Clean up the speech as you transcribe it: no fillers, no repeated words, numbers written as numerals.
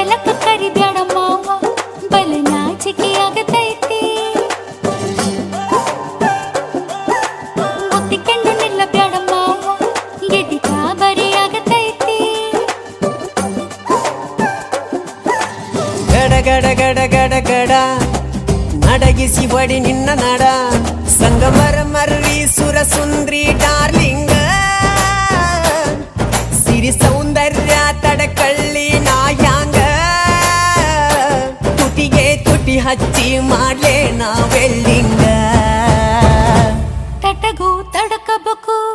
ಬಲಕ ಕರಿಬ್ಯಾಡ ಮಾವ ಬಲ ನಾಚಿಕೆ ಆಗತೈತಿ ಒತ್ತಿಕೊಂಡು ನಿಲ್ಲಬ್ಯಾಡ ಮಾವ ಎದಿ ಗಾಬರಿ ಆಗತೈತಿ ಗಡ ಗಡ ಗಡ ಗಡ ಗಡ ನಡಗಿಸಿ ಬಡಿ ನಿನ್ನ ನಡ ಸಂಗಮರ ಮರ್ರಿ ಸುರ ಸುಂದ್ರಿ ಡಾರ್ಲಿಂಗ ಸಿರಿ ಸೌಂದರ್ಯ ತಡಕಳ್ಳಿ ನಾಯಾಂಗ ತುಟಿಗೆ ತುಟಿ ಹಚ್ಚಿ ಮಾಡ್ಲೇ ನಾ ವೆಲ್ಡಿಂಗ ತಟಗೂ ತಡಕಬೇಕು